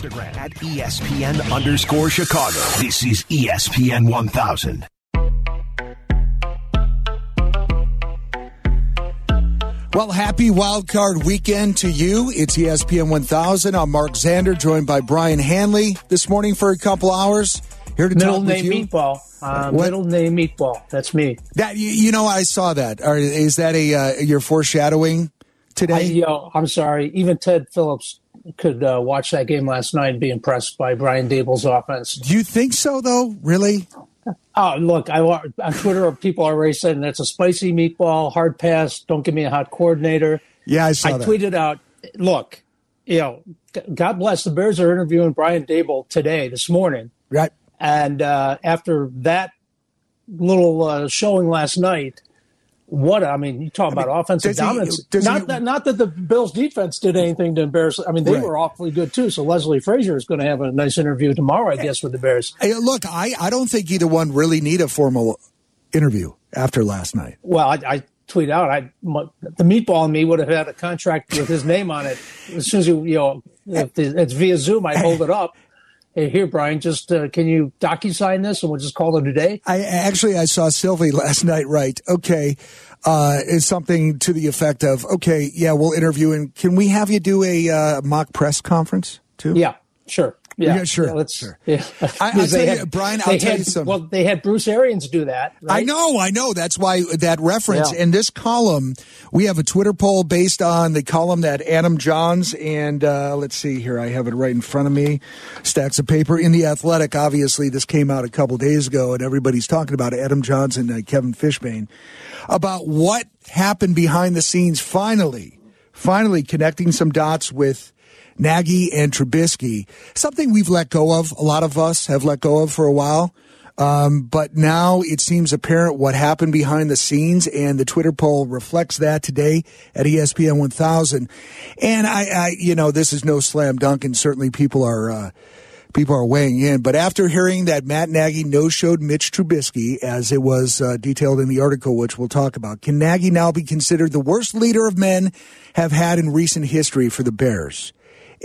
Instagram at ESPN_Chicago. This is ESPN 1000. Well, happy Wild Card weekend to you. It's ESPN 1000. I'm Mark Zander, joined by Brian Hanley this morning for a couple hours. Here to middle talk with you. name Meatball. Middle name Meatball. That's me. That I saw that. Is that your foreshadowing today? I'm sorry. Even Ted Phillips could watch that game last night and be impressed by Brian Daboll's offense. Do you think so, though? Really? Oh, look, on Twitter, people are already saying that's a spicy meatball, hard pass, don't give me a hot coordinator. Yeah, I saw that. I tweeted out, look, God bless, the Bears are interviewing Brian Daboll this morning. Right. And after that little showing last night, you talk about offensive dominance. Not that the Bills' defense did anything to embarrass. They were awfully good, too. So Leslie Frazier is going to have a nice interview tomorrow, I guess, with the Bears. Hey, look, I don't think either one really need a formal interview after last night. Well, I tweet out, the meatball in me would have had a contract with his name on it. As soon as if it's via Zoom, I hold it up. Hey, here, Brian, just can you docu-sign this and we'll just call it a day? I saw Sylvie last night, right? Okay. It's something to the effect of, okay, yeah, we'll interview and can we have you do a mock press conference too? Yeah, sure. Yeah, sure. Yeah, sure. Yeah. I'll tell you, Brian, I'll tell you something. Well, they had Bruce Arians do that. Right? I know. That's why that reference. In this column, we have a Twitter poll based on the column that Adam Johns and, let's see here, I have it right in front of me, stacks of paper. In The Athletic, obviously, this came out a couple days ago, and everybody's talking about Adam Johns and Kevin Fishbain, about what happened behind the scenes finally connecting some dots with Nagy and Trubisky, something we've let go of. A lot of us have let go of for a while. But now it seems apparent what happened behind the scenes, and the Twitter poll reflects that today at ESPN 1000. And I this is no slam dunk, and certainly people are weighing in. But after hearing that Matt Nagy no-showed Mitch Trubisky, as it was detailed in the article, which we'll talk about, can Nagy now be considered the worst leader of men have had in recent history for the Bears?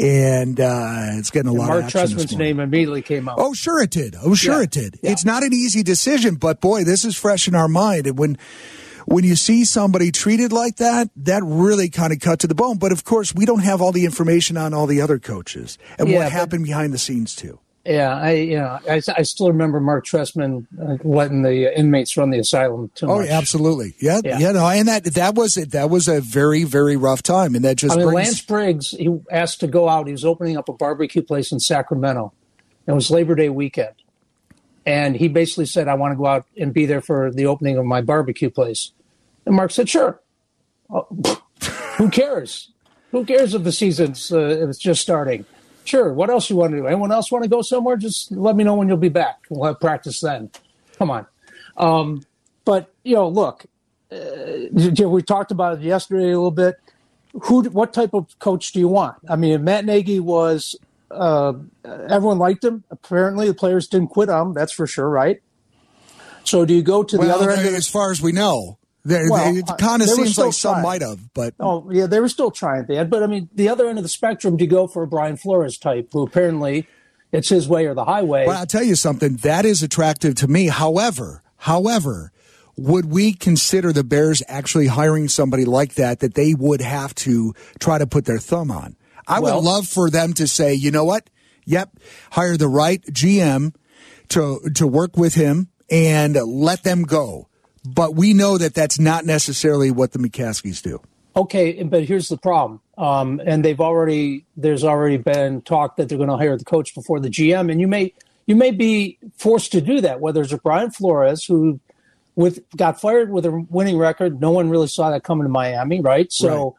And it's getting a lot of action. Mark Trestman's name immediately came out. Oh, sure it did. It did. Yeah. It's not an easy decision, but boy, this is fresh in our mind. And when you see somebody treated like that, that really kind of cut to the bone. But of course, we don't have all the information on all the other coaches and what happened behind the scenes too. Yeah, I still remember Mark Trestman letting the inmates run the asylum too much. Oh, absolutely. Yeah. And that was a very, very rough time. And that just Lance Briggs, he asked to go out. He was opening up a barbecue place in Sacramento. It was Labor Day weekend. And he basically said, I want to go out and be there for the opening of my barbecue place. And Mark said, sure. Oh, who cares? Who cares if the season's if it's just starting? Sure. What else you want to do? Anyone else want to go somewhere? Just let me know when you'll be back. We'll have practice then. Come on. But, look, we talked about it yesterday a little bit. What type of coach do you want? Matt Nagy was everyone liked him. Apparently, the players didn't quit on him. That's for sure, right? So do you go to the other end? As far as we know. It kind of seems like some might have, but they were still trying. But the other end of the spectrum, do you go for a Brian Flores type, who apparently it's his way or the highway? Well, I'll tell you something that is attractive to me. However, would we consider the Bears actually hiring somebody like that they would have to try to put their thumb on? I would love for them to say, you know what? Yep, hire the right GM to work with him and let them go. But we know that that's not necessarily what the McCaskies do. Okay, but here's the problem. And there's already been talk that they're going to hire the coach before the GM, and you may be forced to do that. Whether it's Brian Flores, who got fired with a winning record, no one really saw that coming to Miami, right? So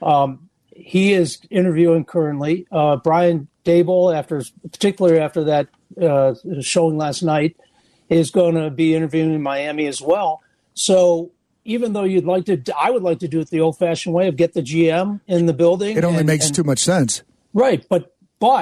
he is interviewing currently. Brian Daboll, particularly after that showing last night, is going to be interviewing in Miami as well. So even though I would like to do it the old-fashioned way of get the GM in the building. It only makes too much sense. Right. But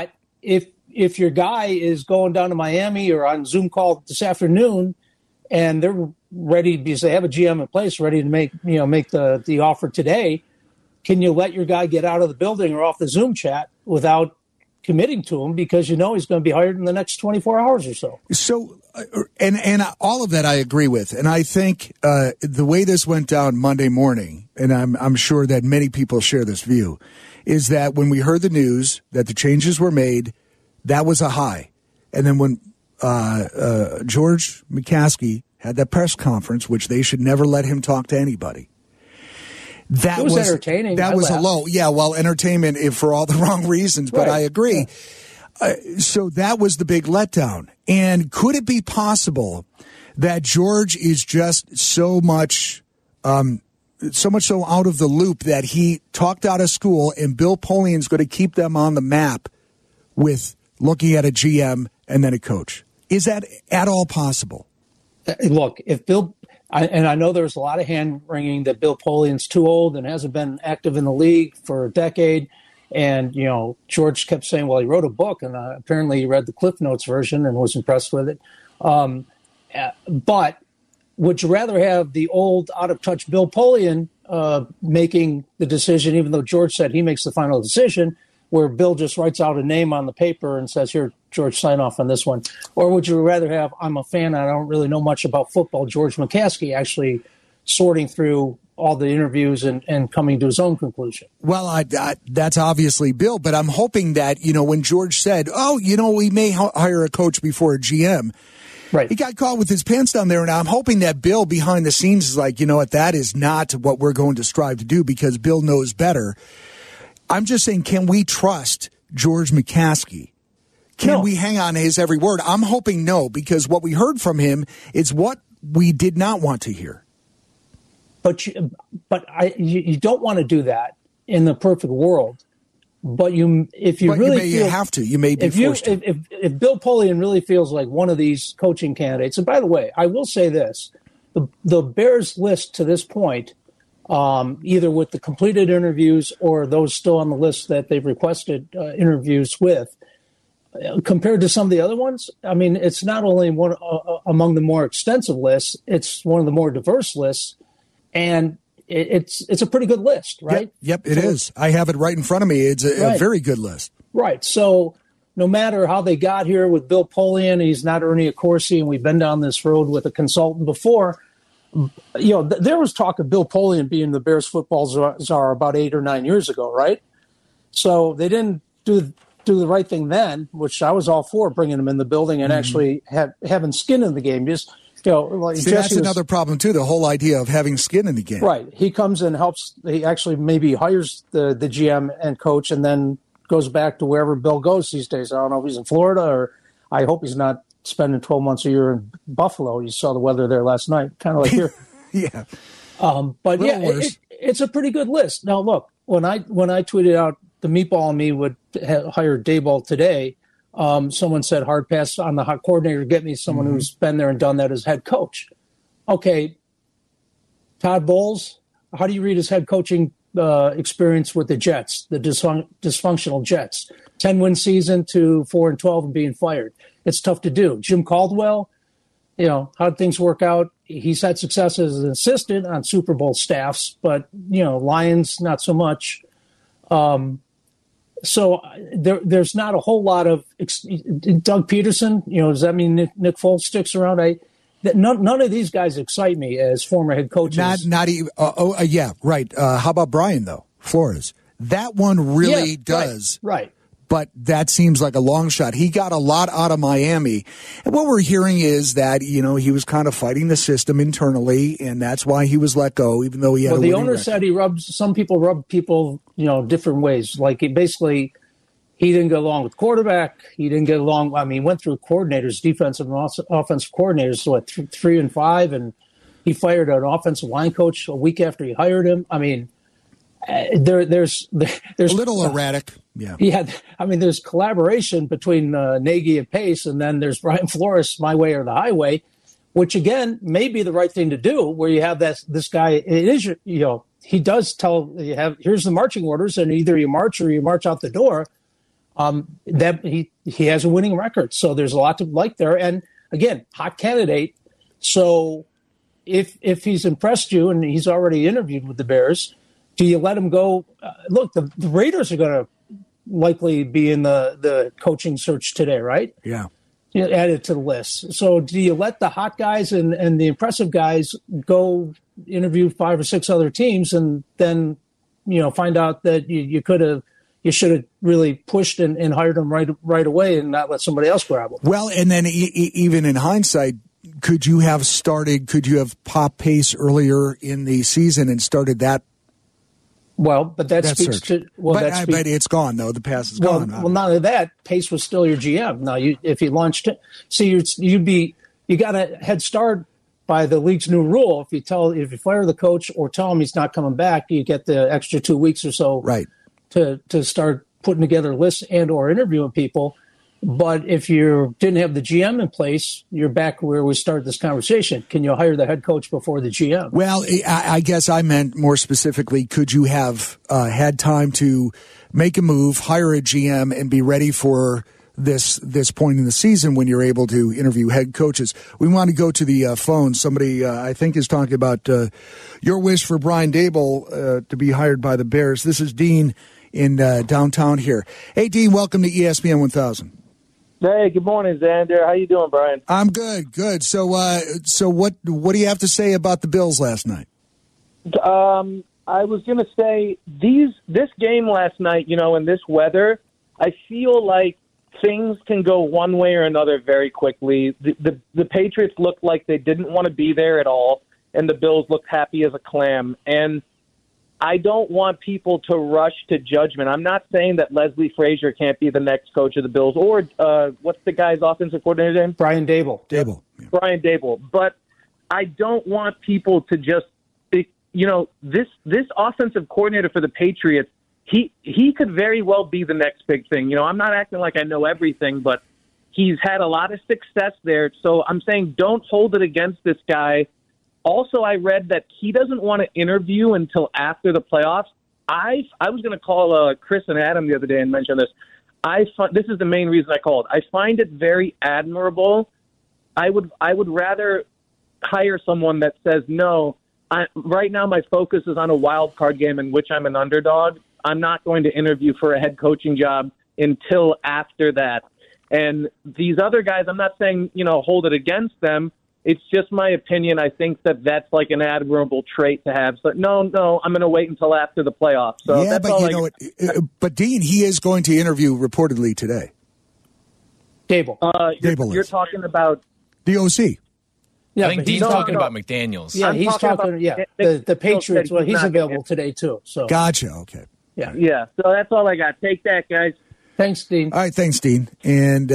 if your guy is going down to Miami or on Zoom call this afternoon and they're ready because they have a GM in place ready to make the offer today, can you let your guy get out of the building or off the Zoom chat without committing to him because you know he's going to be hired in the next 24 hours or so. So, and all of that I agree with. And I think the way this went down Monday morning, and I'm sure that many people share this view, is that when we heard the news that the changes were made, that was a high. And then when George McCaskey had that press conference, which they should never let him talk to anybody. That was entertaining. That was a low. Yeah, well, entertainment for all the wrong reasons, but I agree. Yeah. So that was the big letdown. And could it be possible that George is just so much so out of the loop that he talked out of school and Bill Polian's going to keep them on the map with looking at a GM and then a coach? Is that at all possible? Look, if Bill... I know there's a lot of hand-wringing that Bill Polian's too old and hasn't been active in the league for a decade. And, you know, George kept saying, well, he wrote a book, and apparently he read the Cliff Notes version and was impressed with it. But would you rather have the old, out-of-touch Bill Polian making the decision, even though George said he makes the final decision, where Bill just writes out a name on the paper and says, here, George, sign off on this one? Or would you rather have, I'm a fan, I don't really know much about football, George McCaskey actually sorting through all the interviews and coming to his own conclusion? Well, that's obviously Bill, but I'm hoping that, you know, when George said, we may hire a coach before a GM, right, he got caught with his pants down there, and I'm hoping that Bill behind the scenes is like, you know what, that is not what we're going to strive to do because Bill knows better. I'm just saying, can we trust George McCaskey? Can we hang on to his every word? I'm hoping no, because what we heard from him is what we did not want to hear. But you don't want to do that in the perfect world. But you have to. You may be forced to. If Bill Polian really feels like one of these coaching candidates, and by the way, I will say this: the Bears list to this point, either with the completed interviews or those still on the list that they've requested interviews with, compared to some of the other ones, I mean, it's not only one among the more extensive lists, it's one of the more diverse lists, and it's a pretty good list, right? Yep, it is. I have it right in front of me. It's a very good list. Right. So no matter how they got here with Bill Polian, he's not Ernie Accorsi, and we've been down this road with a consultant before. You know, there was talk of Bill Polian being the Bears football czar about 8 or 9 years ago, right? So they didn't do the right thing then, which I was all for, bringing him in the building and actually having skin in the game. Just, you know, like that's another problem too. The whole idea of having skin in the game. Right. He comes and helps. He actually maybe hires the GM and coach, and then goes back to wherever Bill goes these days. I don't know if he's in Florida, or I hope he's not spending 12 months a year in Buffalo. You saw the weather there last night, kind of like here. Yeah. But yeah, it's a pretty good list. Now, look, when I tweeted out the meatball and me would hire Daboll today, someone said hard pass on the hot coordinator. Get me someone who's been there and done that as head coach. Okay, Todd Bowles, how do you read his head coaching experience with the Jets, the dysfunctional Jets? 10-win season to 4-12 and being fired. It's tough to do. Jim Caldwell, you know, how'd things work out? He's had success as an assistant on Super Bowl staffs, but, you know, Lions, not so much. So there's not a whole lot of Doug Peterson. You know, does that mean Nick Foles sticks around? None of these guys excite me as former head coaches. Not even. Yeah, right. How about Brian though? Flores. That one really does. Right. But that seems like a long shot. He got a lot out of Miami. And what we're hearing is that, you know, he was kind of fighting the system internally, and that's why he was let go, even though he had a winning record. Said some people rubbed people, you know, different ways. Like, he didn't get along with quarterback. He didn't get along. I mean, he went through coordinators, defensive and offensive coordinators, so at 3 and 5, and he fired an offensive line coach a week after he hired him. I mean, there's a little erratic. Yeah. I mean, there's collaboration between Nagy and Pace, and then there's Brian Flores, my way or the highway, which again may be the right thing to do. Where you have this guy, it is, you know, he does tell you here's the marching orders, and either you march or you march out the door. That he has a winning record, so there's a lot to like there. And again, hot candidate. So if he's impressed you and he's already interviewed with the Bears, do you let him go? Look, the Raiders are going to likely be in the coaching search today, right? Yeah. Add it to the list. So do you let the hot guys and the impressive guys go interview 5 or 6 other teams and then, find out that you should have really pushed and hired them right away and not let somebody else grab them? Well, and then even in hindsight, could you have popped Pace earlier in the season and started that? Well, but that speaks search. to well, but it's gone though. The pass is gone. Well, not only that, Pace was still your GM. Now, if you launched it, you got a head start by the league's new rule. If you fire the coach or tell him he's not coming back, you get the extra 2 weeks or so, right, to start putting together lists and or interviewing people. But if you didn't have the GM in place, you're back where we started this conversation. Can you hire the head coach before the GM? Well, I guess I meant more specifically, could you have had time to make a move, hire a GM, and be ready for this point in the season when you're able to interview head coaches? We want to go to the phone. Somebody, I think, is talking about your wish for Brian Daboll to be hired by the Bears. This is Dean in downtown here. Hey, Dean, welcome to ESPN 1000. Hey, good morning, Xander. How you doing, Brian? I'm good. So what do you have to say about the Bills last night? I was going to say this game last night, in this weather, I feel like things can go one way or another very quickly. The Patriots looked like they didn't want to be there at all, and the Bills looked happy as a clam. And I don't want people to rush to judgment. I'm not saying that Leslie Frazier can't be the next coach of the Bills or what's the guy's offensive coordinator name? Brian Daboll. Yeah. Brian Daboll. But I don't want people to just, this offensive coordinator for the Patriots, he could very well be the next big thing. I'm not acting like I know everything, but he's had a lot of success there. So I'm saying don't hold it against this guy. Also, I read that he doesn't want to interview until after the playoffs. I was going to call Chris and Adam the other day and mention this. This is the main reason I called. I find it very admirable. I would rather hire someone that says, no, right now my focus is on a wild card game in which I'm an underdog. I'm not going to interview for a head coaching job until after that. And these other guys, I'm not saying, hold it against them. It's just my opinion. I think that that's like an admirable trait to have. So no, I'm going to wait until after the playoffs. So yeah, but but Dean, he is going to interview reportedly today. Daboll. You're talking about the OC. Yeah, I think Dean's talking about McDaniels. Yeah, he's talking. The Patriots. Well, he's available today too. So gotcha. Okay. Yeah. So that's all I got. Take that, guys. Thanks, Dean. All right, thanks, Dean. And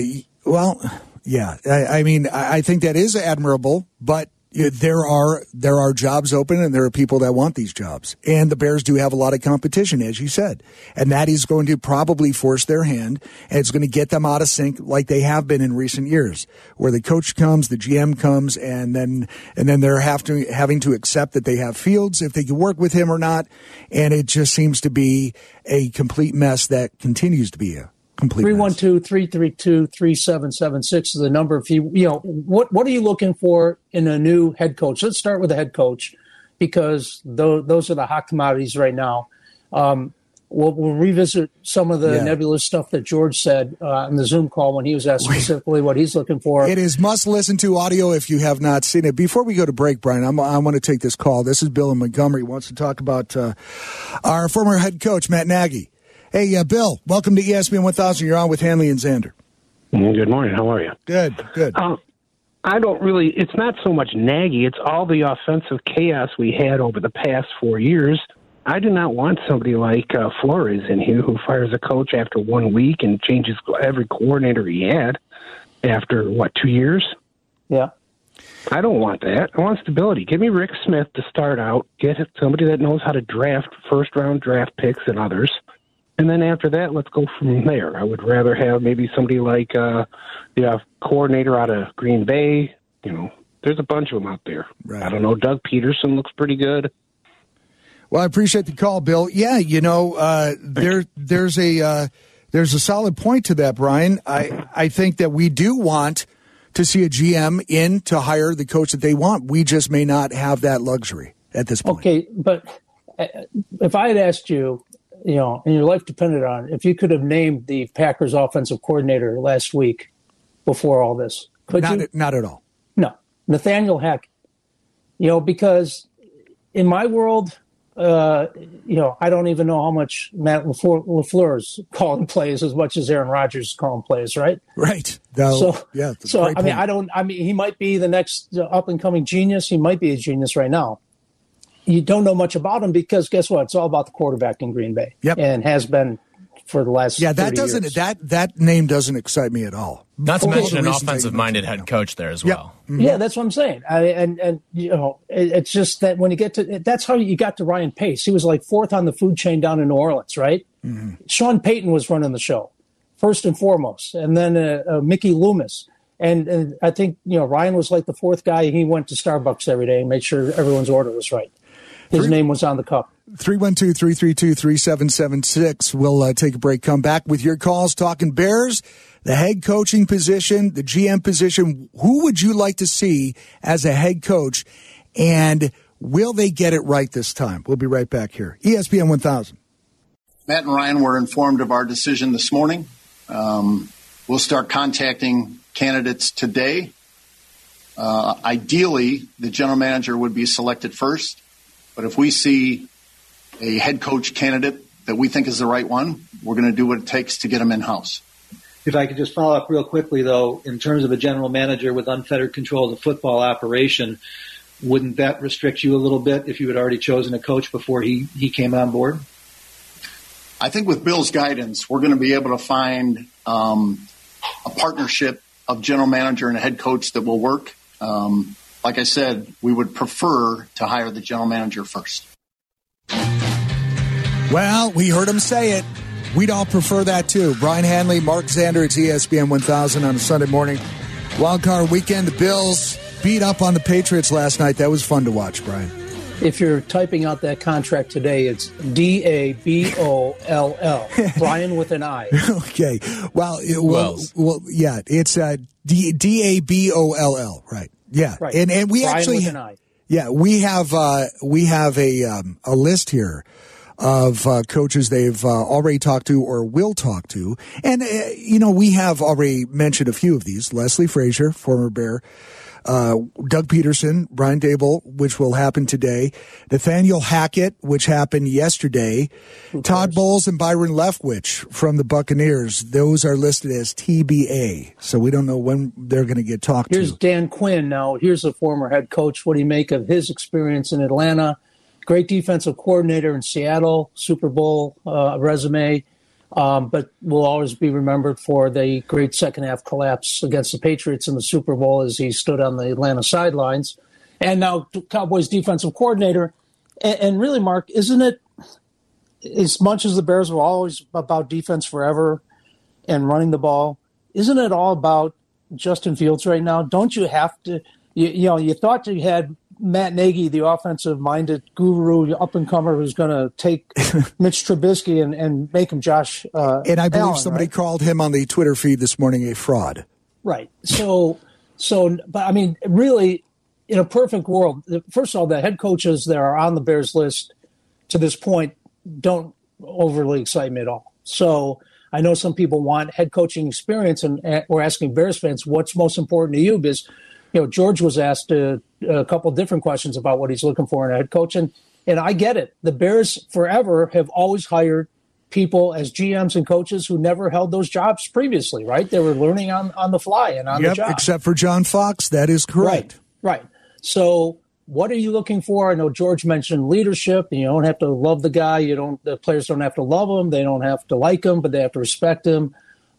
yeah, I think that is admirable, but there are jobs open and there are people that want these jobs. And the Bears do have a lot of competition, as you said. And that is going to probably force their hand, and it's going to get them out of sync like they have been in recent years, where the coach comes, the GM comes, and then they're having to accept that they have Fields, if they can work with him or not. And it just seems to be a complete mess that continues to be a complete 312-332-3776 is the number. If what are you looking for in a new head coach? Let's start with the head coach, because those are the hot commodities right now. We'll revisit some of the nebulous stuff that George said on the Zoom call when he was asked specifically what he's looking for. It is must listen to audio if you have not seen it. Before we go to break, Brian, I want to take this call. This is Bill in Montgomery. He wants to talk about our former head coach, Matt Nagy. Hey, Bill, welcome to ESPN 1000. You're on with Hanley and Xander. Good morning. How are you? Good. I don't really, it's not so much Nagy, it's all the offensive chaos we had over the past 4 years. I do not want somebody like Flores in here who fires a coach after 1 week and changes every coordinator he had after, 2 years? Yeah. I don't want that. I want stability. Give me Rick Smith to start out, get somebody that knows how to draft first-round draft picks and others. And then after that, let's go from there. I would rather have maybe somebody like the coordinator out of Green Bay. There's a bunch of them out there. Right. I don't know. Doug Peterson looks pretty good. Well, I appreciate the call, Bill. Yeah, there's a solid point to that, Brian. I think that we do want to see a GM in to hire the coach that they want. We just may not have that luxury at this point. Okay, but if I had asked you, and your life depended on it, if you could have named the Packers offensive coordinator last week before all this, could you? Not at all. No. Nathaniel Hackett. Because in my world, I don't even know how much Matt LaFleur is calling plays as much as Aaron Rodgers is calling plays, right? Right. He might be the next up-and-coming genius. He might be a genius right now. You don't know much about him because guess what? It's all about the quarterback in Green Bay. Yep. And has been for the last 30 years. That name doesn't excite me at all. Not to mention an offensive-minded head coach there as well. Yep. Mm-hmm. Yeah, that's what I'm saying. It's just that when you get to that's how you got to Ryan Pace. He was like fourth on the food chain down in New Orleans, right? Mm-hmm. Sean Payton was running the show first and foremost, and then Mickey Loomis. And I think Ryan was like the fourth guy. He went to Starbucks every day and made sure everyone's order was right. His name was on the cup. 312-332-3776. We'll take a break, come back with your calls, talking Bears, the head coaching position, the GM position. Who would you like to see as a head coach, and will they get it right this time? We'll be right back here. ESPN 1000. Matt and Ryan were informed of our decision this morning. We'll start contacting candidates today. Ideally, the general manager would be selected first. But if we see a head coach candidate that we think is the right one, we're going to do what it takes to get him in-house. If I could just follow up real quickly, though, in terms of a general manager with unfettered control of the football operation, wouldn't that restrict you a little bit if you had already chosen a coach before he came on board? I think with Bill's guidance, we're going to be able to find a partnership of general manager and a head coach that will work. Like I said, we would prefer to hire the general manager first. Well, we heard him say it. We'd all prefer that, too. Brian Hanley, Mark Zander, it's ESPN 1000 on a Sunday morning. Wildcard weekend, the Bills beat up on the Patriots last night. That was fun to watch, Brian. If you're typing out that contract today, it's Daboll. Brian with an I. Okay. Well, yeah, it's Daboll, right? Yeah, right. And we Brian actually, with an I. Yeah, we have a list here of coaches they've already talked to or will talk to, and we have already mentioned a few of these: Leslie Frazier, former Bear. Doug Peterson, Brian Daboll, which will happen today, Nathaniel Hackett, which happened yesterday, Todd Bowles and Byron Leftwich from the Buccaneers. Those are listed as TBA, so we don't know when they're going to get talked to. Here's Dan Quinn now. Here's a former head coach. What do you make of his experience in Atlanta? Great defensive coordinator in Seattle, Super Bowl resume. But will always be remembered for the great second-half collapse against the Patriots in the Super Bowl as he stood on the Atlanta sidelines. And now Cowboys defensive coordinator. And really, Mark, isn't it, as much as the Bears were always about defense forever and running the ball, isn't it all about Justin Fields right now? Don't you have to you thought you had Matt Nagy, the offensive-minded guru, up-and-comer who's going to take Mitch Trubisky and make him Josh and I believe Allen, somebody right? called him on the Twitter feed this morning a fraud. Right. So, but I mean, really, in a perfect world, first of all, the head coaches that are on the Bears list to this point don't overly excite me at all. So I know some people want head coaching experience, and we're asking Bears fans, what's most important to you? Because George was asked a couple of different questions about what he's looking for in a head coach. And I get it. The Bears forever have always hired people as GMs and coaches who never held those jobs previously, right? They were learning on the fly and on the job. Except for John Fox. That is correct. Right. So what are you looking for? I know George mentioned leadership. You don't have to love the guy. The players don't have to love him. They don't have to like him, but they have to respect him.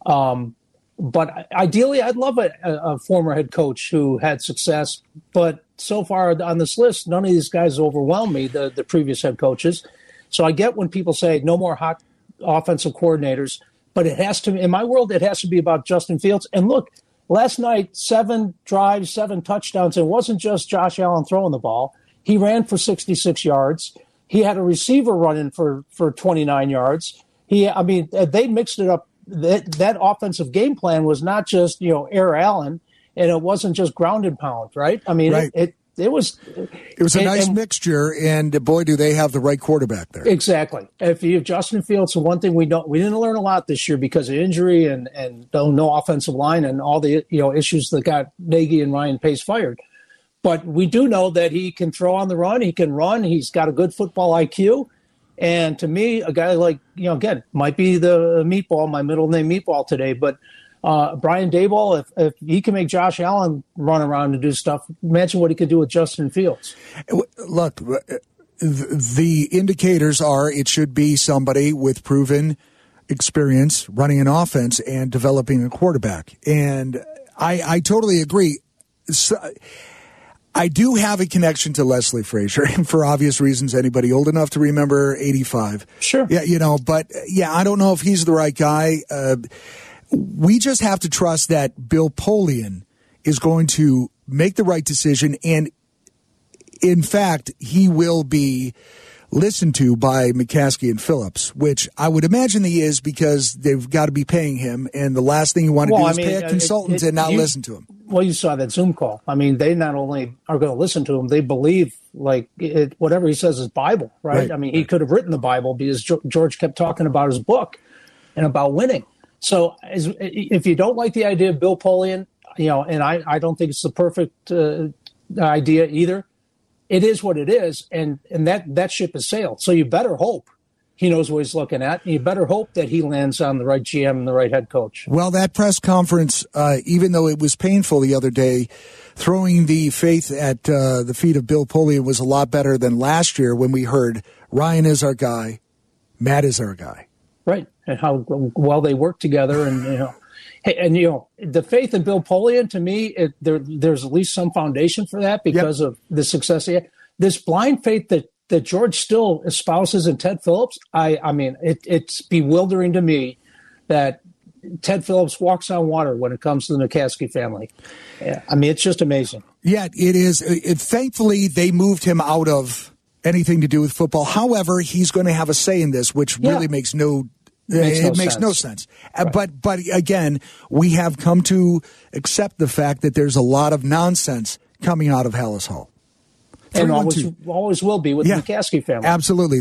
But ideally, I'd love a former head coach who had success. But so far on this list, none of these guys overwhelm me, the previous head coaches. So I get when people say no more hot offensive coordinators, but it has to, in my world, it has to be about Justin Fields. And look, last night, 7 drives, 7 touchdowns. It wasn't just Josh Allen throwing the ball. He ran for 66 yards. He had a receiver running for 29 yards. They mixed it up. That offensive game plan was not just, air Allen, and it wasn't just ground and pound, right? I mean, right. It was a nice mixture, and boy, do they have the right quarterback there. Exactly. If you have Justin Fields, so one thing we didn't learn a lot this year because of injury and no offensive line and all the issues that got Nagy and Ryan Pace fired. But we do know that he can throw on the run. He can run. He's got a good football IQ. And to me, a guy like, again, might be the meatball, my middle name meatball today, but Brian Daboll, if he can make Josh Allen run around and do stuff, imagine what he could do with Justin Fields. Look, the indicators are it should be somebody with proven experience running an offense and developing a quarterback. And I totally agree. So, I do have a connection to Leslie Frazier, and for obvious reasons, anybody old enough to remember 85. Sure. Yeah, but I don't know if he's the right guy. We just have to trust that Bill Polian is going to make the right decision, and in fact, he will be listened to by McCaskey and Phillips, which I would imagine he is because they've got to be paying him, and the last thing you want to do is pay a consultant and not listen to him. Well, you saw that Zoom call. I mean, they not only are going to listen to him, they believe whatever he says is Bible, right? I mean, he could have written the Bible because George kept talking about his book and about winning. So if you don't like the idea of Bill Polian, and I don't think it's the perfect idea either, it is what it is, and that ship has sailed. So you better hope he knows what he's looking at, and you better hope that he lands on the right GM and the right head coach. Well, that press conference, even though it was painful the other day, throwing the faith at the feet of Bill Polian was a lot better than last year when we heard Ryan is our guy, Matt is our guy. Right, and how well they work together, and the faith in Bill Polian, to me, there's at least some foundation for that because of the success he had. This blind faith that George still espouses in Ted Phillips, I mean, it's bewildering to me that Ted Phillips walks on water when it comes to the McCaskey family. Yeah, I mean, it's just amazing. Yeah, it is. Thankfully, they moved him out of anything to do with football. However, he's going to have a say in this, which really makes no sense. Right. But again, we have come to accept the fact that there's a lot of nonsense coming out of Hallis Hall. And always will be with the McCaskey family. Absolutely.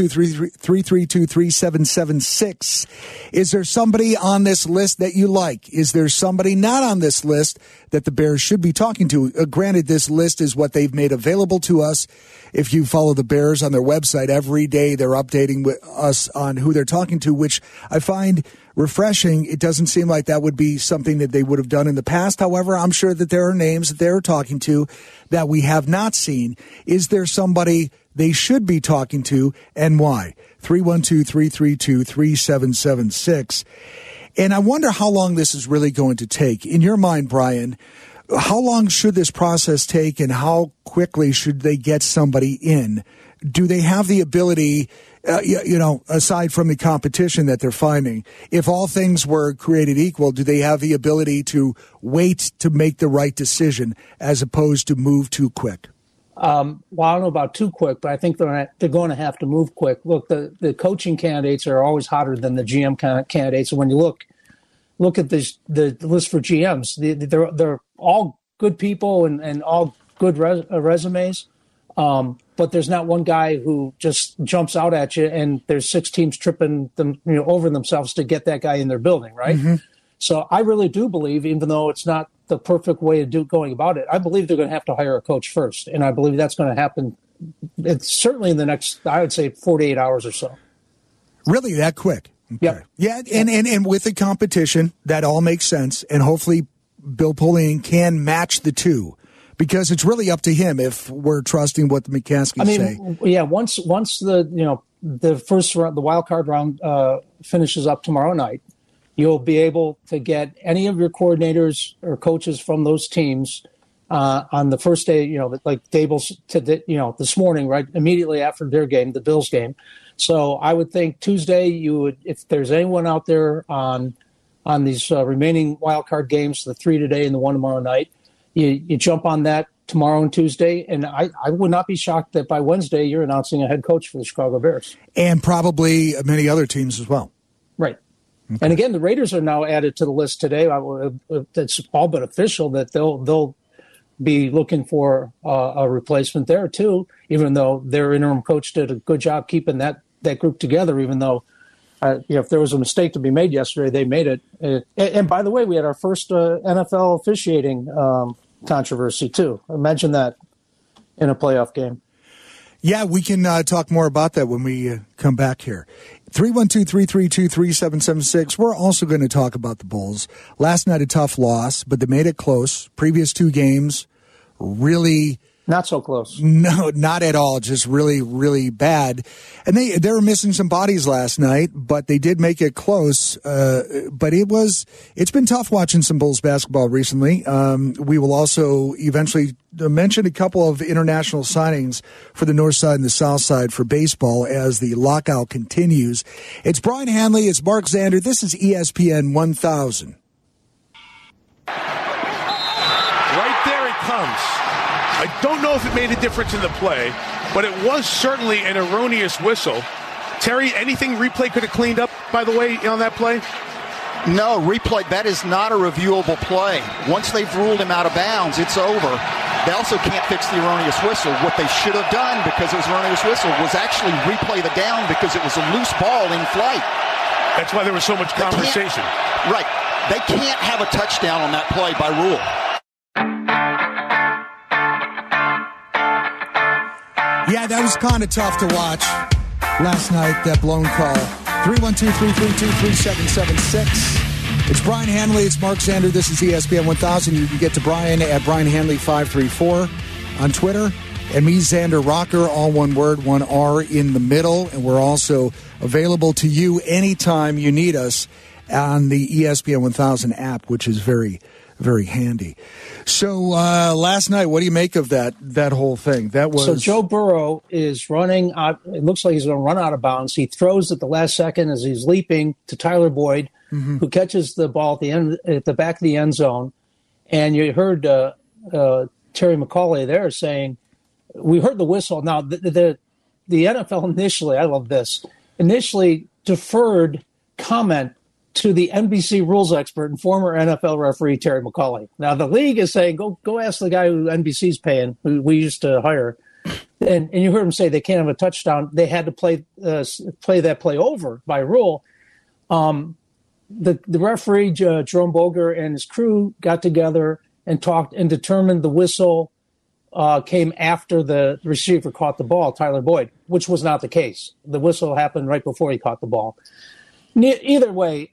312-332-3776. Is there somebody on this list that you like? Is there somebody not on this list that the Bears should be talking to? Granted, this list is what they've made available to us. If you follow the Bears on their website, every day they're updating us on who they're talking to, which I find refreshing. It doesn't seem like that would be something that they would have done in the past. However, I'm sure that there are names that they're talking to that we have not seen. Is there somebody they should be talking to, and why? 312-332-3776. And I wonder how long this is really going to take. In your mind, Brian, how long should this process take, and how quickly should they get somebody in? Do they have the ability, aside from the competition that they're finding, if all things were created equal, do they have the ability to wait to make the right decision as opposed to move too quick? Well, I don't know about too quick, but I think they're going to have to move quick. Look, the coaching candidates are always hotter than the GM candidates. And when you look at the list for GMs, they're all good people and all good resumes. But there's not one guy who just jumps out at you, and there's 6 teams tripping them over themselves to get that guy in their building, right? Mm-hmm. So I really do believe, even though it's not the perfect way of going about it, I believe they're going to have to hire a coach first, and I believe that's going to happen. It's certainly in the next, I would say, 48 hours or so. Really, that quick? Okay. Yeah. And with the competition, that all makes sense, and hopefully Bill Polian can match the two. Because it's really up to him if we're trusting what the McCaskies say. Yeah. Once the first round, the wild card round finishes up tomorrow night, you'll be able to get any of your coordinators or coaches from those teams on the first day. Like Dable's this morning, right immediately after their game, the Bills game. So I would think Tuesday if there's anyone out there on these remaining wild card games, the 3 today and the 1 tomorrow night. You jump on that tomorrow and Tuesday, and I would not be shocked that by Wednesday you're announcing a head coach for the Chicago Bears. And probably many other teams as well. Right. Okay. And again, the Raiders are now added to the list today. It's all but official that they'll be looking for a replacement there too, even though their interim coach did a good job keeping that group together, even though if there was a mistake to be made yesterday, they made it. And by the way, we had our first NFL officiating controversy too. Imagine that in a playoff game. Yeah, we can talk more about that when we come back here. 312-332-3776. We're also going to talk about the Bulls. Last night, a tough loss, but they made it close. Previous two games, really... Not so close. No, not at all. Just really, really bad. And they were missing some bodies last night, but they did make it close. But it's been tough watching some Bulls basketball recently. We will also eventually mention a couple of international signings for the north side and the south side for baseball as the lockout continues. It's Brian Hanley. It's Mark Zander. This is ESPN 1000. Right there it comes. I don't know if it made a difference in the play, but it was certainly an erroneous whistle. Terry, anything replay could have cleaned up, by the way, on that play? No, replay, that is not a reviewable play. Once they've ruled him out of bounds, it's over. They also can't fix the erroneous whistle. What they should have done, because it was an erroneous whistle, was actually replay the down because it was a loose ball in flight. That's why there was so much conversation. Right. They can't have a touchdown on that play by rule. Yeah, that was kind of tough to watch last night, that blown call. 312-332-3776. It's Brian Hanley. It's Mark Zander. This is ESPN 1000. You can get to Brian at Brian Hanley 534 on Twitter. And me, Zander Rocker, all one word, one R in the middle. And we're also available to you anytime you need us on the ESPN 1000 app, which is very, very handy. So last night, what do you make of that whole thing? So Joe Burrow is running out. It looks like he's going to run out of bounds. He throws at the last second as he's leaping to Tyler Boyd, who catches the ball at the back of the end zone. And you heard Terry McAulay there saying, "We heard the whistle." Now the NFL initially, I love this, deferred comment to the NBC rules expert and former NFL referee Terry McAulay. Now the league is saying, go ask the guy who NBC's paying, who we used to hire. And you heard him say they can't have a touchdown. They had to play that play over by rule. The referee Jerome Boger and his crew got together and talked and determined the whistle came after the receiver caught the ball, Tyler Boyd, which was not the case. The whistle happened right before he caught the ball. Either way,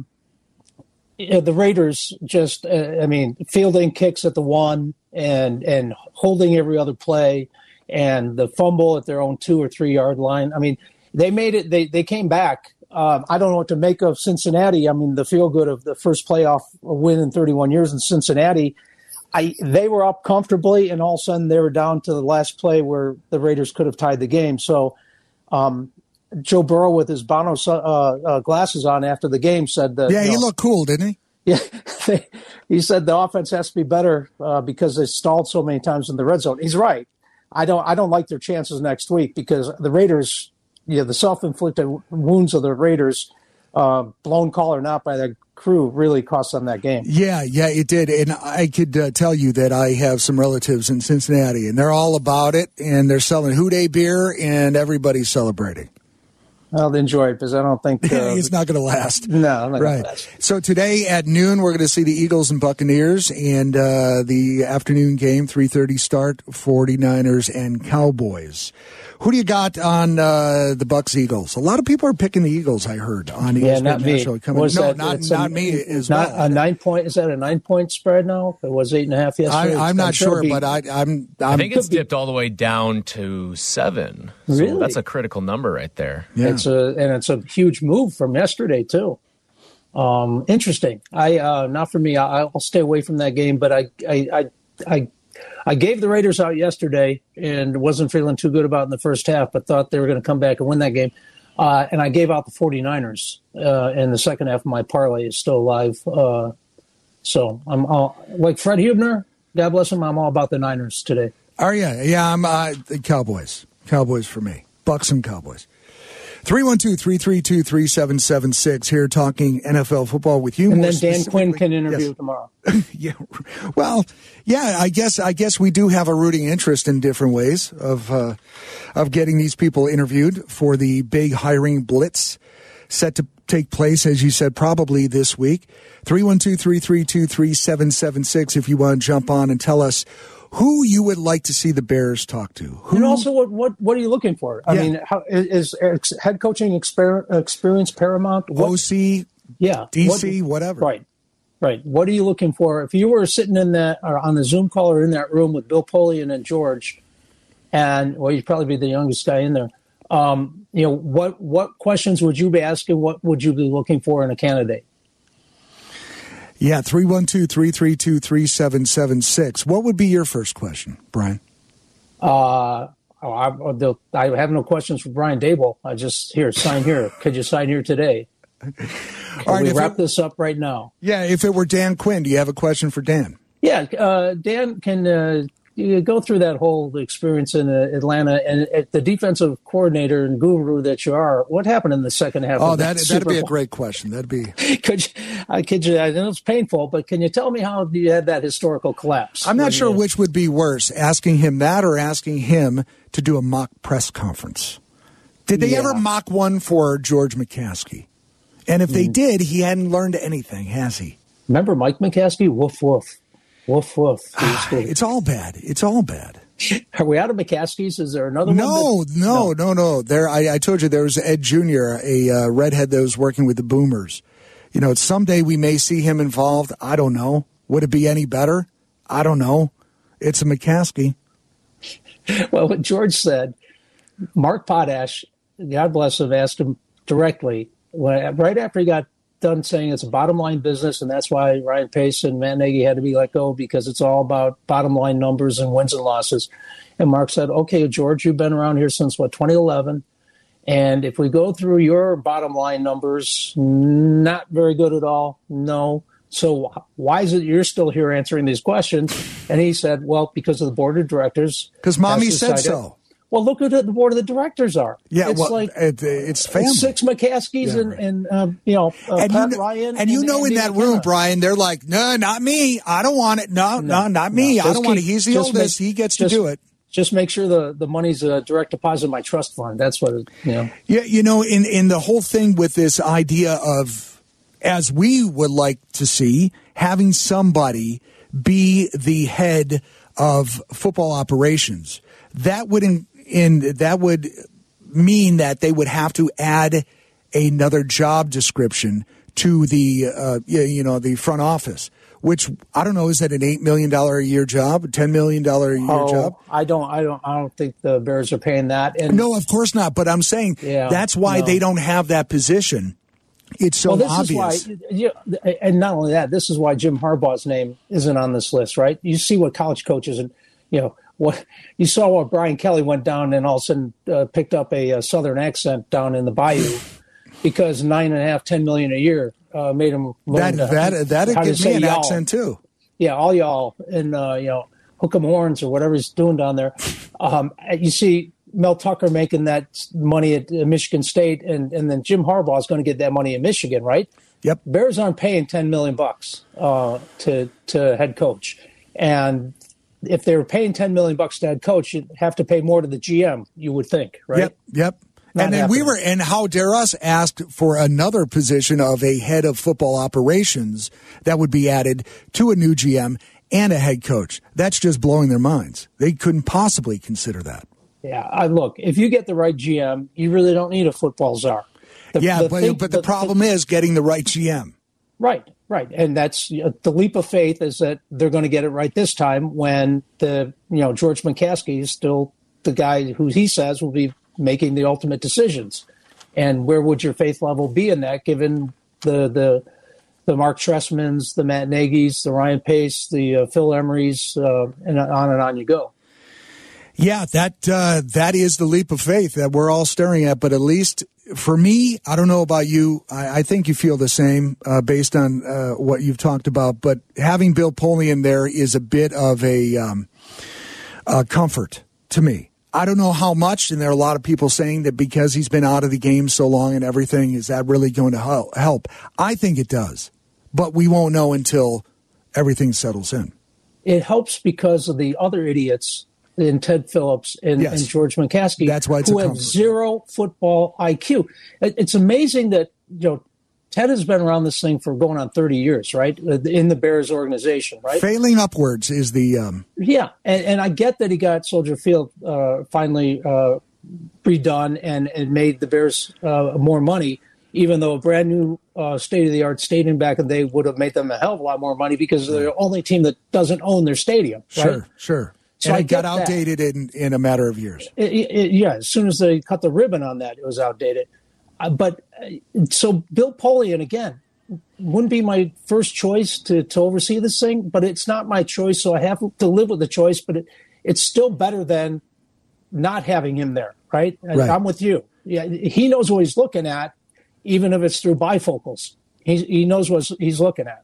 the Raiders just, fielding kicks at the one and holding every other play and the fumble at their own 2 or 3 yard line. I mean, they made it, they came back. I don't know what to make of Cincinnati. I mean, the feel good of the first playoff win in 31 years in Cincinnati. They were up comfortably, and all of a sudden they were down to the last play where the Raiders could have tied the game. So, Joe Burrow with his Bono glasses on after the game said that. Yeah, he looked cool, didn't he? Yeah, he said the offense has to be better because they stalled so many times in the red zone. He's right. I don't like their chances next week because the Raiders, the self-inflicted wounds of the Raiders, blown call or not by the crew, really cost them that game. Yeah, it did. And I could tell you that I have some relatives in Cincinnati, and they're all about it, and they're selling Houday beer, and everybody's celebrating. I'll enjoy it because I don't think it's not going to last. No, not going to last. So today at noon, we're going to see the Eagles and Buccaneers, and the afternoon game, 3:30 start, 49ers and Cowboys. Who do you got on the Bucs Eagles? A lot of people are picking the Eagles. I heard on ESPN. Not me. Not me as well. A 9 point. Is that a 9 point spread now? It was 8.5 yesterday. I'm not sure, but I think it's dipped all the way down to 7. So really, that's a critical number right there. Yeah. It's a huge move from yesterday too. Interesting. Not for me. I'll stay away from that game. But I gave the Raiders out yesterday and wasn't feeling too good about it in the first half, but thought they were going to come back and win that game. And I gave out the 49ers in the second half of my parlay is still alive. So I'm all like Fred Hubner. God bless him. I'm all about the Niners today. Oh, yeah. Yeah, I'm the Cowboys. Cowboys for me. Bucs and Cowboys. 312-332-3776 here talking NFL football with you. And then Dan Quinn can interview tomorrow. Yeah. Well, yeah, I guess we do have a rooting interest in different ways of getting these people interviewed for the big hiring blitz set to take place, as you said, probably this week. 312-332-3776 if you want to jump on and tell us who you would like to see the Bears talk to. Who? And also, what are you looking for? I mean, how, is head coaching experience paramount? OC, DC, whatever. Right. What are you looking for? If you were sitting in that or on the Zoom call or in that room with Bill Polian and George, and you'd probably be the youngest guy in there. What questions would you be asking? What would you be looking for in a candidate? Yeah, 312-332-3776. What would be your first question, Brian? I have no questions for Brian Daboll. I just, sign here. Could you sign here today? All right, we wrap this up right now. Yeah, if it were Dan Quinn, do you have a question for Dan? Yeah, Dan can you go through that whole experience in Atlanta and the defensive coordinator and guru that you are. What happened in the second half? Oh, that'd be a great question. That'd be. Could you? I know it's painful, but can you tell me how you had that historical collapse? I'm not sure which would be worse, asking him that or asking him to do a mock press conference. Did they ever mock one for George McCaskey? And if they did, he hadn't learned anything, has he? Remember Mike McCaskey? Woof, woof. Woof, woof. It's all bad. It's all bad. Are we out of McCaskies? Is there another one? No. I told you there was Ed Jr., a redhead that was working with the Boomers. Someday we may see him involved. I don't know. Would it be any better? I don't know. It's a McCaskey. Well, what George said, Mark Potash, God bless him, asked him directly, right after he got done saying it's a bottom line business, and that's why Ryan Pace and Matt Nagy had to be let go, because it's all about bottom line numbers and wins and losses. And Mark said, okay, George, you've been around here since 2011. And if we go through your bottom line numbers, not very good at all. No. So why is it you're still here answering these questions? And he said, well, because of the board of directors. Because mommy said so. Well, look at the board of the directors are. Yeah, it's it's family. It's six McCaskies and Pat Ryan. And in that room, Brian, they're like, no, not me. I don't want it. No, not me. I don't want it. He's the oldest. He gets to do it. Just make sure the money's a direct deposit in my trust fund. That's what Yeah, in the whole thing with this idea of, as we would like to see, having somebody be the head of football operations, that would mean that they would have to add another job description to the the front office, which I don't know, is that an $8 million a year job, $10 million a year job? I don't think the Bears are paying that. And no, of course not. But I'm saying that's why they don't have that position. It's so obvious. Is why, and not only that, this is why Jim Harbaugh's name isn't on this list, right? You see what college coaches and what you saw what Brian Kelly went down and all of a sudden picked up a Southern accent down in the Bayou because $9.5–10 million a year made him learn that'd give me an y'all. Accent too. Yeah, all y'all and hook 'em horns or whatever he's doing down there. You see Mel Tucker making that money at Michigan State, and then Jim Harbaugh is going to get that money in Michigan, right? Yep. Bears aren't paying $10 million to head coach, and if they were paying $10 million to head coach, you'd have to pay more to the GM, you would think, right? Yep. And then and how dare us asked for another position of a head of football operations that would be added to a new GM and a head coach. That's just blowing their minds. They couldn't possibly consider that. Yeah, look, if you get the right GM, you really don't need a football czar. But the problem is getting the right GM. Right. And that's the leap of faith is that they're going to get it right this time when George McCaskey is still the guy who he says will be making the ultimate decisions. And where would your faith level be in that, given the Mark Trestmans, the Matt Nagy's, the Ryan Pace, the Phil Emery's, and on you go. Yeah, that is the leap of faith that we're all staring at. But at least for me, I don't know about you. I think you feel the same based on what you've talked about. But having Bill Polian there is a bit of a comfort to me. I don't know how much, and there are a lot of people saying that because he's been out of the game so long and everything, is that really going to help? I think it does, but we won't know until everything settles in. It helps because of the other idiots in Ted Phillips and George McCaskey. That's why it's who have zero football IQ. It's amazing that Ted has been around this thing for going on 30 years, right? In the Bears organization, right? Failing upwards is the... Yeah, and I get that he got Soldier Field finally redone and made the Bears more money, even though a brand new state-of-the-art stadium back in the day would have made them a hell of a lot more money because they're the only team that doesn't own their stadium, right? Sure. So and it got outdated in a matter of years. Yeah, as soon as they cut the ribbon on that, it was outdated. So Bill Polian, again, wouldn't be my first choice to oversee this thing, but it's not my choice, so I have to live with the choice, but it's still better than not having him there, right? I'm with you. Yeah, he knows what he's looking at, even if it's through bifocals. He knows what he's looking at.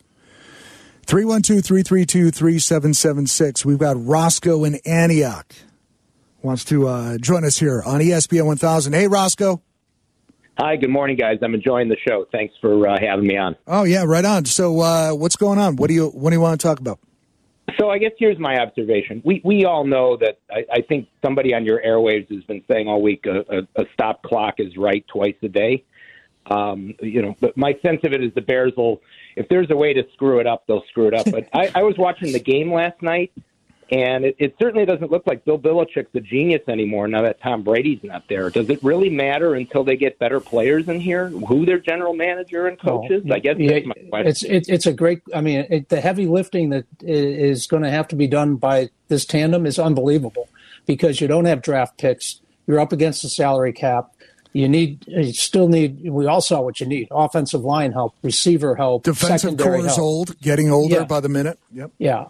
312-332-3776. We've got Roscoe in Antioch. Wants to join us here on ESPN 1000. Hey, Roscoe. Hi, good morning, guys. I'm enjoying the show. Thanks for having me on. Oh, yeah, right on. So what's going on? What do you want to talk about? So I guess here's my observation. We all know that I think somebody on your airwaves has been saying all week a stop clock is right twice a day. But my sense of it is the Bears will, if there's a way to screw it up, they'll screw it up. But I was watching the game last night, and it certainly doesn't look like Bill Belichick's a genius anymore now that Tom Brady's not there. Does it really matter until they get better players in here, who their general manager and coach is? I guess that's my question. It's a great – the heavy lifting that is going to have to be done by this tandem is unbelievable because you don't have draft picks. You're up against the salary cap. We all saw what you need. Offensive line help, receiver help, defensive core is old, getting older by the minute. Yep. Yeah.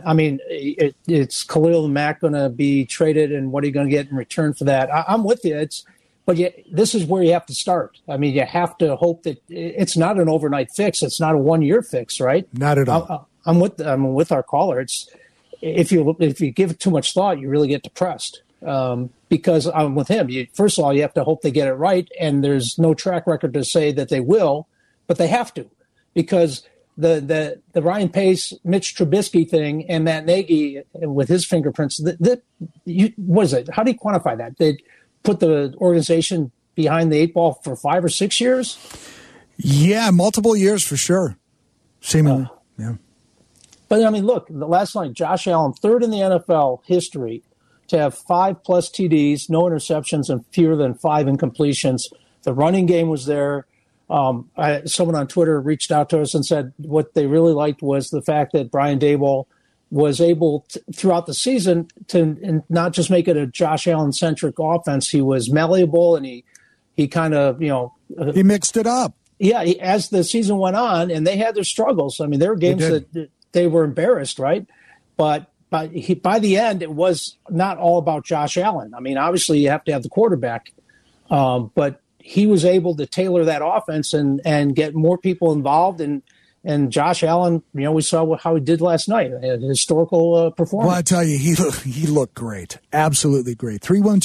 It's Khalil Mack going to be traded, and what are you going to get in return for that? I'm with you. This is where you have to start. You have to hope that it's not an overnight fix. It's not a 1-year fix, right? Not at all. I'm with our caller. It's if you give it too much thought, you really get depressed. Because I'm with him. First of all, you have to hope they get it right, and there's no track record to say that they will, but they have to, because the Ryan Pace, Mitch Trubisky thing, and Matt Nagy with his fingerprints. What is it? How do you quantify that? They put the organization behind the 8 ball for 5 or 6 years. Yeah, multiple years for sure. Seemingly, yeah. But look, the last night, Josh Allen, third in the NFL history to have 5+ TDs, no interceptions, and fewer than 5 incompletions. The running game was there. Someone on Twitter reached out to us and said what they really liked was the fact that Brian Daboll was able throughout the season to not just make it a Josh Allen-centric offense. He was malleable, and he kind of, he mixed it up. Yeah, as the season went on, and they had their struggles. There were games that they were embarrassed, right? But by the end, it was not all about Josh Allen. Obviously, you have to have the quarterback, but he was able to tailor that offense and get more people involved. And Josh Allen, we saw how he did last night, a historical performance. Well, I tell you, he looked great, absolutely great.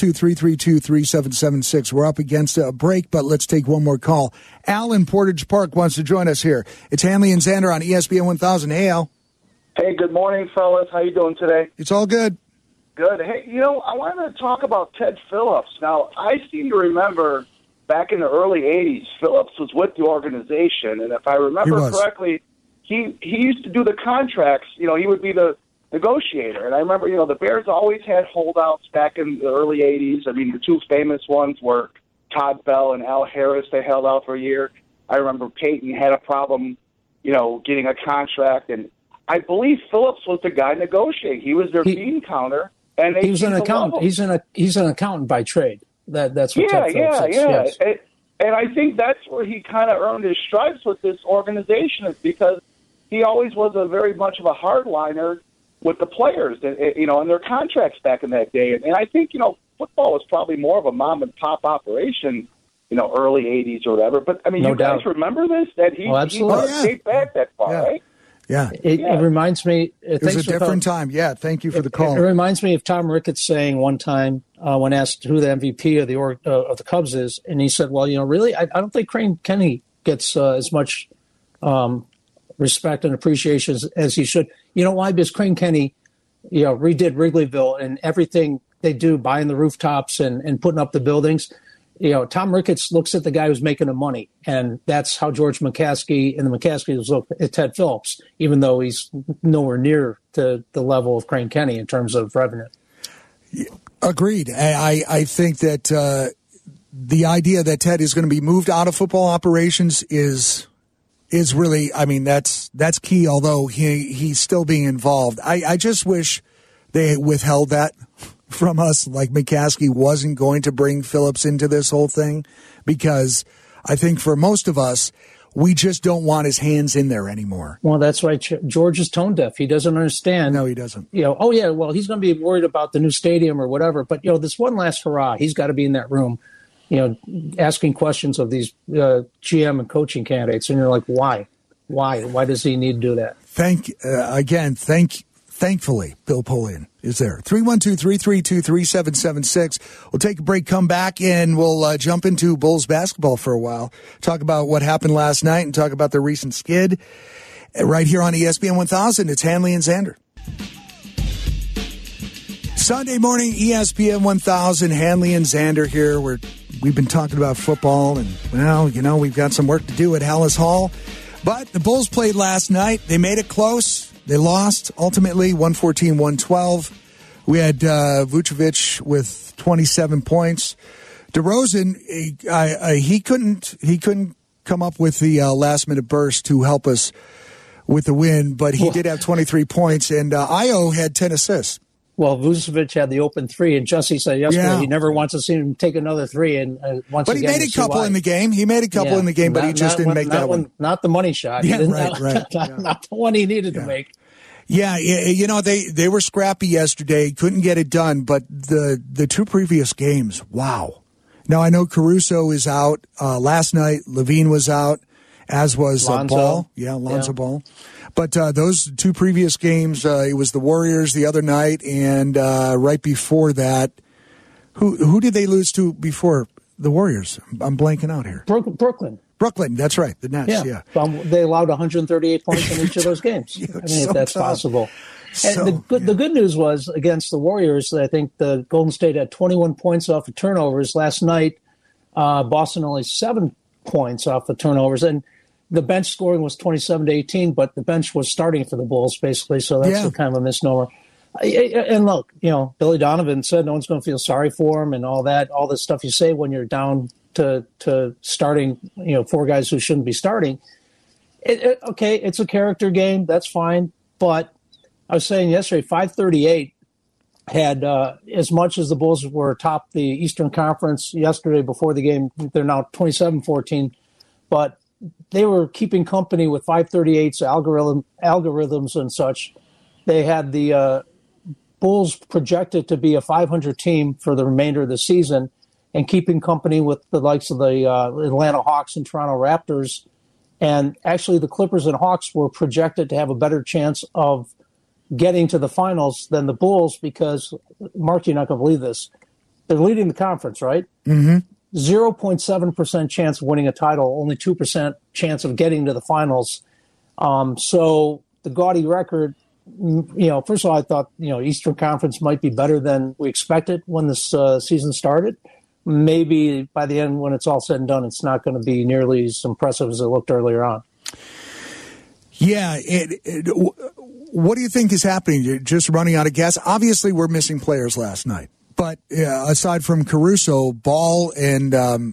312-332-3776. We're up against a break, but let's take one more call. Al in Portage Park wants to join us here. It's Hanley and Xander on ESPN 1000. Hey, Al. Hey, good morning, fellas. How you doing today? It's all good. Good. Hey, I wanted to talk about Ted Phillips. Now, I seem to remember back in the early 80s, Phillips was with the organization, and if I remember correctly, he used to do the contracts. He would be the negotiator. And I remember, the Bears always had holdouts back in the early 80s. The two famous ones were Todd Bell and Al Harris. They held out for a year. I remember Peyton had a problem, getting a contract, and I believe Phillips was the guy negotiating. He was their bean counter, and he was an accountant. He's an accountant by trade. That's what Ted Phillips is. Yes. And I think that's where he kind of earned his stripes with this organization, is because he always was a very much of a hardliner with the players, and their contracts back in that day. And I think football was probably more of a mom and pop operation, early '80s or whatever. But you guys remember this? That he didn't date back that far, right? Yeah. It reminds me. It was a different time. Yeah, thank you for the call. It reminds me of Tom Ricketts saying one time when asked who the MVP of the Cubs is, and he said, "Well, really, I don't think Crane Kenny gets as much respect and appreciation as he should. You know why? Because Crane Kenny, redid Wrigleyville and everything they do, buying the rooftops and putting up the buildings." Tom Ricketts looks at the guy who's making the money, and that's how George McCaskey and the McCaskies look at Ted Phillips, even though he's nowhere near to the level of Crane Kenny in terms of revenue. Agreed. I think that the idea that Ted is going to be moved out of football operations is really, that's key, although he's still being involved. I just wish they withheld that from us, like McCaskey wasn't going to bring Phillips into this whole thing, because I think for most of us, we just don't want his hands in there anymore. Well, that's why George is tone deaf. He doesn't understand. No, he doesn't. He's going to be worried about the new stadium or whatever. But, this one last hurrah, he's got to be in that room, asking questions of these GM and coaching candidates. And you're like, why? Why does he need to do that? Thankfully, Bill Polian is there. 312-332-3776. We'll take a break, come back, and we'll jump into Bulls basketball for a while. Talk about what happened last night and talk about the recent skid. Right here on ESPN 1000, it's Hanley and Xander. Sunday morning, ESPN 1000, Hanley and Xander here. We've been talking about football, and, we've got some work to do at Hallis Hall. But the Bulls played last night. They made it close. They lost, ultimately, 114-112. We had Vucevic with 27 points. DeRozan, he couldn't come up with the last-minute burst to help us with the win, but he did have 23 points, and Ayo had 10 assists. Well, Vucevic had the open three, and Jesse said yesterday he never wants to see him take another three. And but he made a couple in the game. He made a couple in the game, but he just didn't make that one. Not the money shot. Yeah, right. Not the one he needed to make. Yeah, they were scrappy yesterday, couldn't get it done, but the two previous games, wow. Now, I know Caruso is out. Last night, Levine was out, as was Ball. Yeah, Lonzo Ball. But those two previous games, it was the Warriors the other night, and right before that, who did they lose to before the Warriors? I'm blanking out here. Brooklyn, that's right. The Nets, yeah. They allowed 138 points in each of those games. If that's possible. And the good news was against the Warriors, I think the Golden State had 21 points off of turnovers. Last night, Boston only 7 points off of turnovers. And the bench scoring was 27-18, but the bench was starting for the Bulls, basically. So that's kind of a misnomer. And look, Billy Donovan said no one's going to feel sorry for him and all that, all the stuff you say when you're down to starting, 4 guys who shouldn't be starting. It's a character game. That's fine. But I was saying yesterday, 538 had as much as the Bulls were atop the Eastern Conference yesterday before the game. They're now 27-14. But they were keeping company with 538's algorithms and such. They had the Bulls projected to be a 500 team for the remainder of the season, and keeping company with the likes of the Atlanta Hawks and Toronto Raptors. And actually the Clippers and Hawks were projected to have a better chance of getting to the finals than the Bulls because, Mark, you're not going to believe this, they're leading the conference, right? Mm-hmm. 0.7% chance of winning a title, only 2% chance of getting to the finals. So the gaudy record, first of all, I thought, Eastern Conference might be better than we expected when this season started. Maybe by the end, when it's all said and done, it's not going to be nearly as impressive as it looked earlier on. Yeah. What do you think is happening? You're just running out of gas? Obviously, we're missing players last night. But aside from Caruso, Ball and now I'm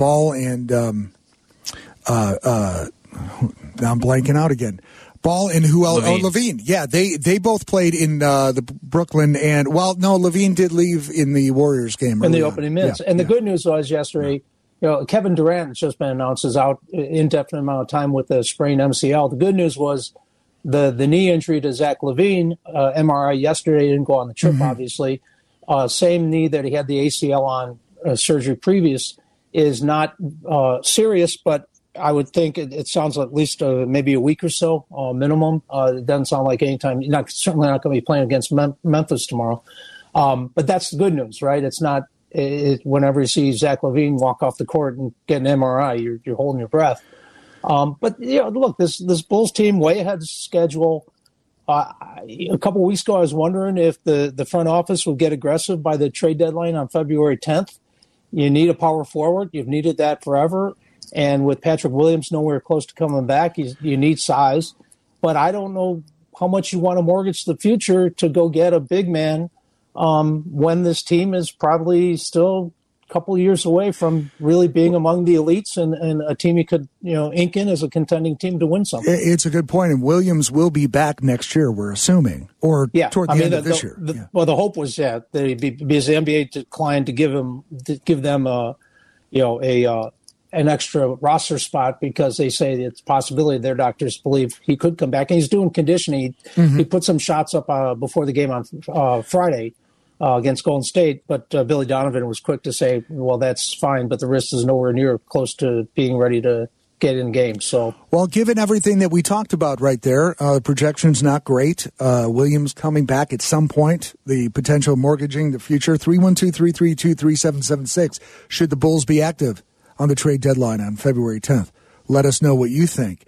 blanking out again. Ball and who else? Levine. Oh, Levine. Yeah, they both played in the Brooklyn Levine did leave in the Warriors game in the opening minutes. Yeah, and the good news was yesterday, Kevin Durant has just been announced is out indefinite amount of time with a sprained MCL. The good news was the knee injury to Zach LaVine, MRI yesterday, didn't go on the trip, obviously. Same knee that he had the ACL on surgery previous is not serious, but I would think it sounds at least maybe a week or so minimum. It doesn't sound like anytime. Certainly not going to be playing against Memphis tomorrow. But that's the good news, right? It's not whenever you see Zach LaVine walk off the court and get an MRI, you're holding your breath. But look, this Bulls team way ahead of schedule. A couple of weeks ago, I was wondering if the front office would get aggressive by the trade deadline on February 10th. You need a power forward. You've needed that forever. And with Patrick Williams nowhere close to coming back, you need size. But I don't know how much you want to mortgage the future to go get a big man when this team is probably still a couple of years away from really being among the elites and a team you could ink in as a contending team to win something. It's a good point. And Williams will be back next year, we're assuming, or toward the end of this year. Well, the hope was that they'd be, because the NBA declined to give them an extra roster spot because they say it's a possibility their doctors believe he could come back. And he's doing conditioning. Mm-hmm. He put some shots up before the game on Friday against Golden State, but Billy Donovan was quick to say, well, that's fine, but the wrist is nowhere near close to being ready to get in games. So, well, given everything that we talked about right there, projection's not great. Williams coming back at some point, the potential mortgaging the future. 312-332-3776. Should the Bulls be active on the trade deadline on February 10th? Let us know what you think.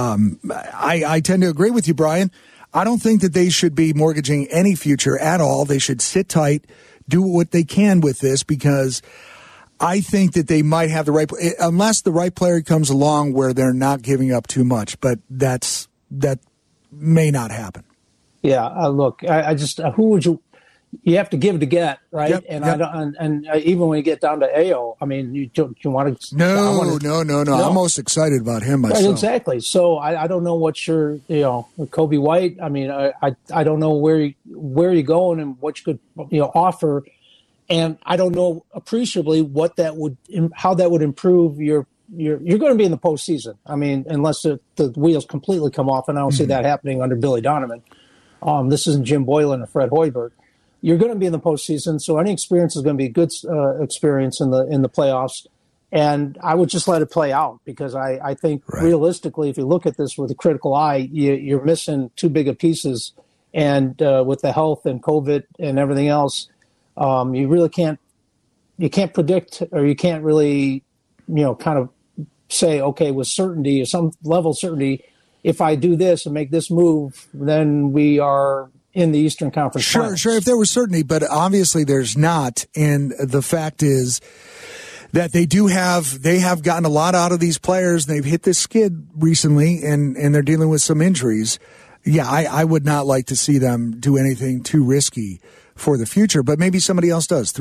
I tend to agree with you, Brian. I don't think that they should be mortgaging any future at all. They should sit tight, do what they can with this, because I think that they might have the right, unless the right player comes along where they're not giving up too much, but that may not happen. Yeah, look, I just who would you have to give to get, right? Yep, and yep. Even when you get down to Ayo, I mean, you want to no. I'm most excited about him myself. Right, exactly. So I don't know what you're, Kobe White. I mean, I don't know where you're going and what you could offer, and I don't know appreciably how that would improve your. You're going to be in the postseason. I mean, unless the wheels completely come off, and I don't see that happening under Billy Donovan. This isn't Jim Boylan or Fred Hoiberg. You're going to be in the postseason, so any experience is going to be a good experience in the playoffs. And I would just let it play out, because I think realistically, if you look at this with a critical eye, you're missing too big of pieces. And with the health and COVID and everything else, you really can't predict, or you can't really kind of say, okay, with certainty or some level of certainty, if I do this and make this move, then we are in the Eastern Conference Finals. Sure, if there was certainty, but obviously there's not. And the fact is that they have gotten a lot out of these players. They've hit this skid recently, and they're dealing with some injuries. Yeah, I would not like to see them do anything too risky for the future, but maybe somebody else does.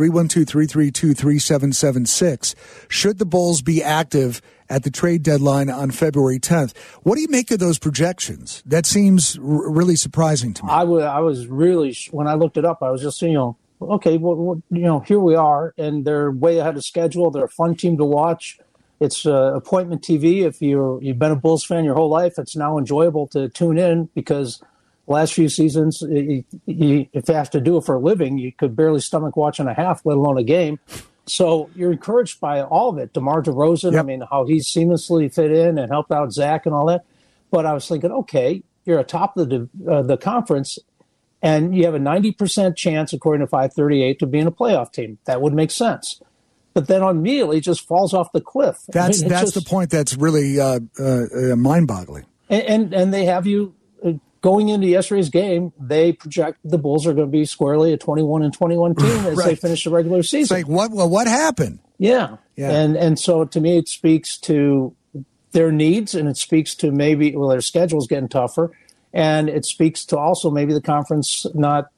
312-332-3776. Should the Bulls be active at the trade deadline on February 10th? What do you make of those projections? That seems really surprising to me. I was really, when I looked it up, I was just saying, okay, well, here we are, and they're way ahead of schedule. They're a fun team to watch. It's appointment TV. If you've been a Bulls fan your whole life, it's now enjoyable to tune in, because last few seasons, if you have to do it for a living, you could barely stomach watching a half, let alone a game. So you're encouraged by all of it. DeMar DeRozan, yep. I mean, how he seamlessly fit in and helped out Zach and all that. But I was thinking, okay, you're atop the conference, and you have a 90% chance, according to 538, to be in a playoff team. That would make sense. But then immediately just falls off the cliff. That's the point that's really mind-boggling. And they have you going into yesterday's game. They project the Bulls are going to be squarely a 21-21 team as they finish the regular season. It's like, what happened? Yeah. And so to me, it speaks to their needs, and it speaks to maybe their schedule's getting tougher, and it speaks to also maybe the conference not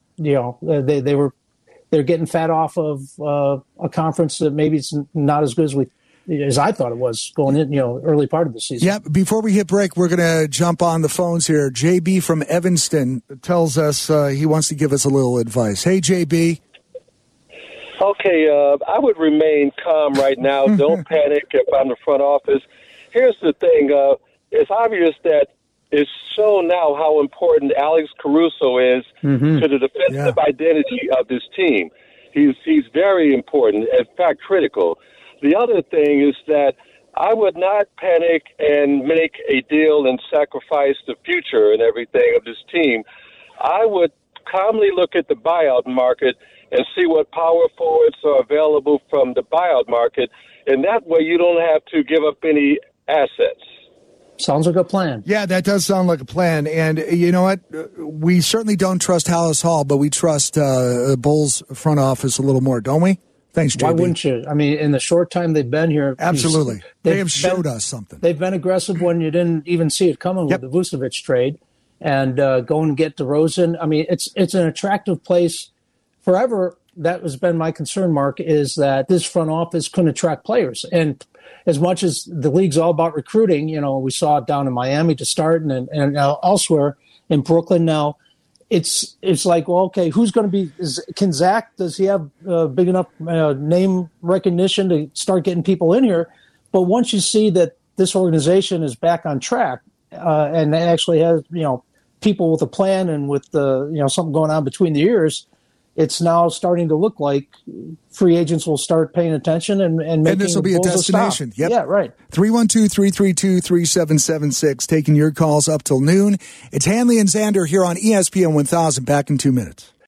they're getting fat off of a conference that maybe it's not as good as I thought it was going in, early part of the season. Yeah, before we hit break, we're going to jump on the phones here. JB from Evanston tells us he wants to give us a little advice. Hey, JB. Okay, I would remain calm right now. Don't panic if I'm the front office. Here's the thing. It's obvious that it's shown now how important Alex Caruso is to the defensive identity of this team. He's very important, in fact, critical. The other thing is that I would not panic and make a deal and sacrifice the future and everything of this team. I would calmly look at the buyout market and see what power forwards are available from the buyout market, and that way you don't have to give up any assets. Sounds like a plan. Yeah, that does sound like a plan. And you know what? We certainly don't trust Hallis Hall, but we trust the Bulls front office a little more, don't we? Thanks, JB. Why wouldn't you? I mean, in the short time they've been here. Absolutely. They have showed us something. They've been aggressive when you didn't even see it coming with the Vucevic trade. And go and get DeRozan. I mean, it's an attractive place. Forever, that has been my concern, Mark, is that this front office couldn't attract players. And as much as the league's all about recruiting, you know, we saw it down in Miami to start and elsewhere in Brooklyn now. It's like, well, okay, who's going to be? Can Zach? Does he have big enough name recognition to start getting people in here? But once you see that this organization is back on track and actually has people with a plan and with something going on between the ears, it's now starting to look like free agents will start paying attention and making. And this will be a destination. Yep. Yeah, right. 312-332-3776, taking your calls up till noon. It's Hanley and Xander here on ESPN 1000. Back in 2 minutes.